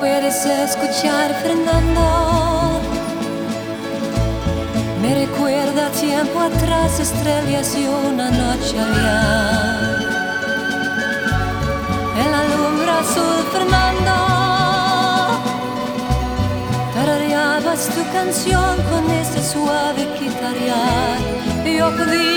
puedes escuchar, Fernando. Me recuerda tiempo atrás, estrellas y una noche allá. En la lumbre azul, Fernando, tarareabas tu canción con ese suave guitarrear. Yo pedí